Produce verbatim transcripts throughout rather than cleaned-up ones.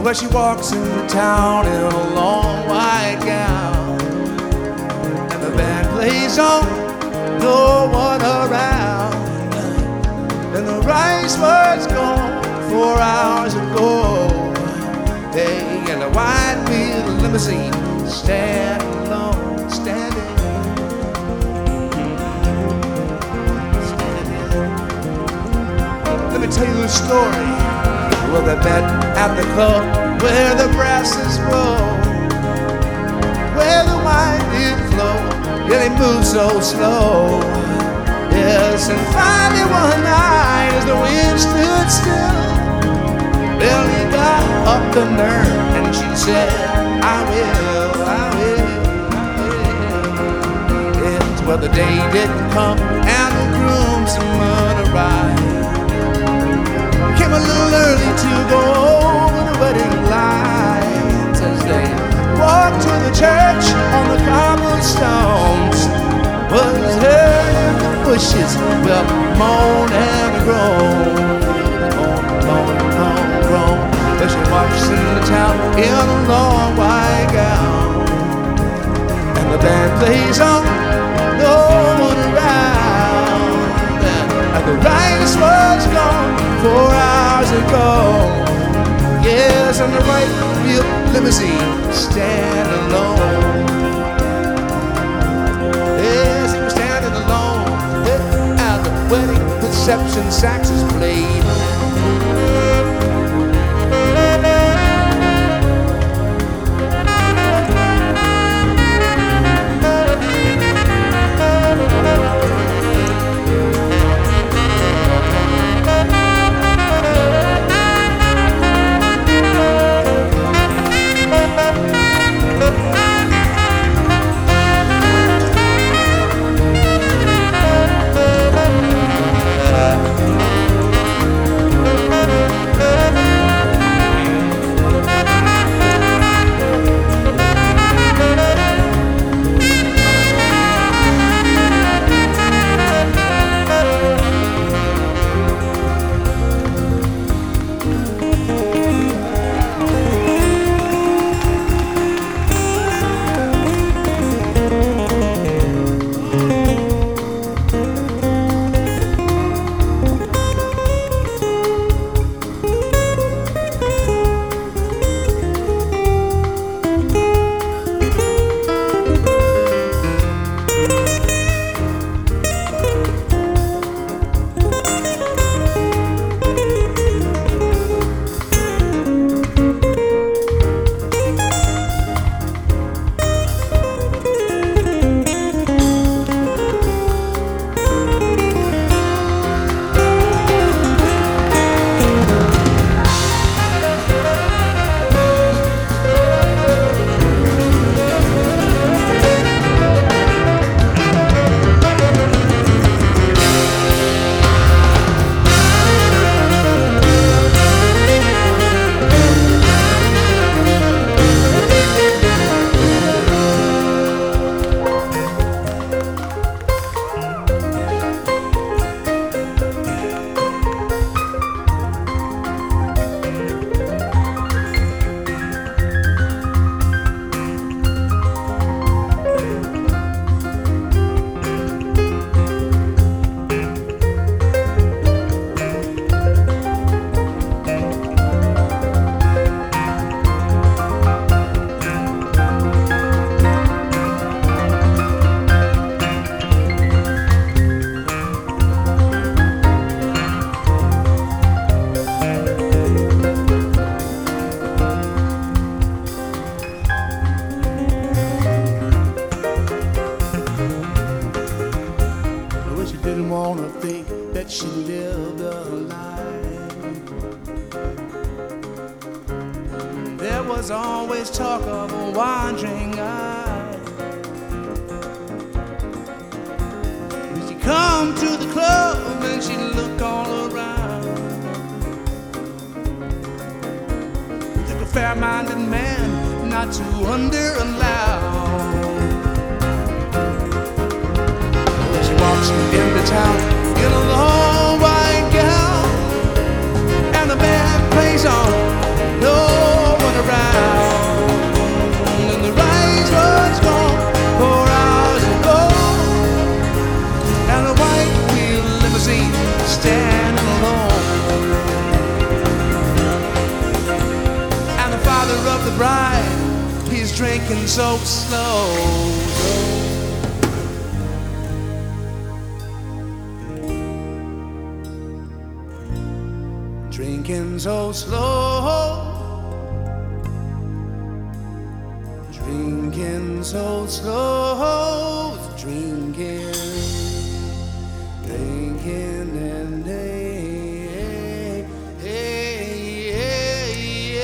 where she walks into town in a long white gown, and the band plays on, no one around, and the rice was gone four hours ago. Hey, and the white wheel limousine standing alone, standing, standing. Let me tell you the story. Well, they met at the club where the brasses roll, where the wine did flow, yeah, they move so slow. Yes, and finally one night as the wind stood still, Billy got up the nerve and she said, I will, I will, I will. Yes, well, the day didn't come and the groomsmen arrived. Came a little early to go over the wedding lines as they walked to the church on the cobblestones. Was heard in the bushes, well, moan and groan, moan, moan, moan, groan. But she walks into town in a long white gown, and the band plays on, no one around, and the rice was gone four hours ago. Yes, and the white wheel limousine stand alone. Yes, he was standing alone at the wedding reception. Sax is played. She lived a life. There was always talk of a wandering eye. When she come to the club and she look all around, took a fair-minded man not to wonder aloud. When she walks into town in a long white gown, and the band plays on, no drinking so slow. Drinking so slow. Drinking so slow. Drinking. Drinking and hey, hey, hey,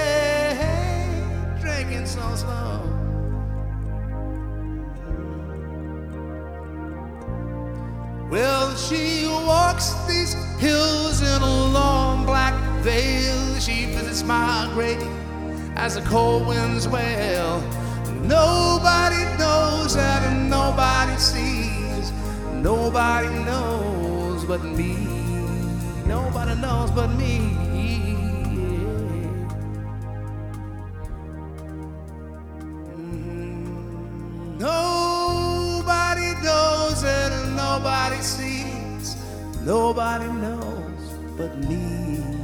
hey, drinking so slow. Well, she walks these hills in a long black veil. She visits my grave as the cold winds wail. Nobody knows that and nobody sees. Nobody knows but me. Nobody knows but me. Mm-hmm. Nobody knows it and nobody sees. Nobody knows but me.